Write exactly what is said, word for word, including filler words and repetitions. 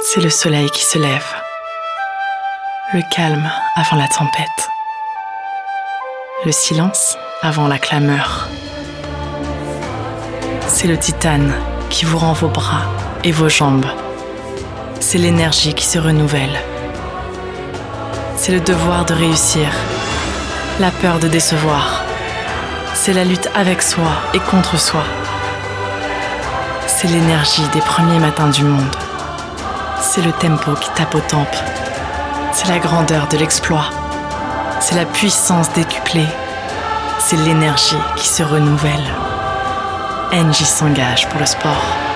C'est le soleil qui se lève, le calme avant la tempête, le silence avant la clameur. C'est le titane qui vous rend vos bras et vos jambes. C'est l'énergie qui se renouvelle. C'est le devoir de réussir, la peur de décevoir. C'est la lutte avec soi et contre soi. C'est l'énergie des premiers matins du monde. C'est le tempo qui tape aux tempes. C'est la grandeur de l'exploit. C'est la puissance décuplée. C'est l'énergie qui se renouvelle. Engie s'engage pour le sport.